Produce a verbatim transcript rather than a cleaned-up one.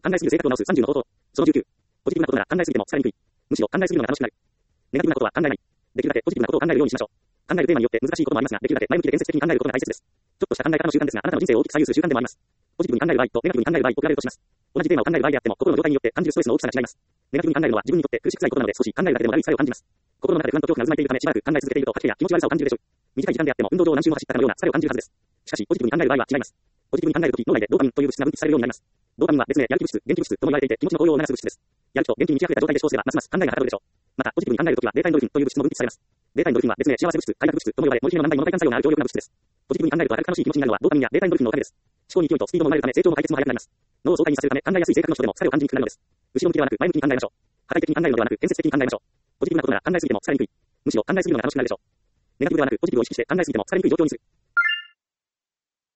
考えすぎる性格を直すさんじゅうの方法。そのじゅうきゅう。ポジティブなことなら考えすぎても疲れにくい。むしろ考えすぎるのが楽しくなる。ネガティブなことは考えない。できるだけポジティブなことを考えるようにしましょう。考えるテーマによって難しいこともありますが、できるだけ前向きで建設的に考えることが大切です。ちょっとした考え方の習慣ですが、あなたの人生を大きく左右する習慣でもあります。ポジティブに考える場合とネガティブに考える場合を比べるとします。同じテーマを考える場合であっても、心の状態によって感じるストレスの大きさが違います。ネガティブに考えるのは自分にとって苦しくないことなので、少し考えるだけでも悪い作用を感じます。心の中で不安と恐怖が渦巻いているため、しばらく考え続けていると吐き気や気持ち悪さを感じるでしょう。短い時間であっても運動場を何周も走ったかのような疲れを感じるはずです。しかし、ポジティブに考える場合は違います。ポジティブに考えるとき、脳内でドーパミンという物質が分泌されるようになります。ドーパミンは別名やる気物質、元気物質とも言われていて、気持ちの高揚を促す物質です。やる気と元気に満ち溢れた状態で思考すれば、ますます考えがはかどるでしょう。また、ポジティブに考えるときは、ベータエンドルフィンという物質も分泌されます。ベータエンドルフィンは別名幸せ物質、快楽物質とも呼ばれ、モルヒネの何倍もの快感作用がある強力な物質です。ポジティブに考えると明るく楽しい気持ちになるのは、ドーパミンやベータエンドルフィンのおかげです。思考に勢いとスピードも生まれるため、成長も解決も早くなります。脳を爽快にさせるため、考えやすい性格の人でも疲れを感じにくくなるのです。後ろ向きではなく前向きに考えましょう。破壊的に考えるのではなく建設的に考えましょう。ポジティブなことなら考えすぎても疲れにくい。むしろ考えすぎるのが楽しくなるでしょう。ネガティブではなくポジティブを意識して考えすぎても疲れにくい状況にする。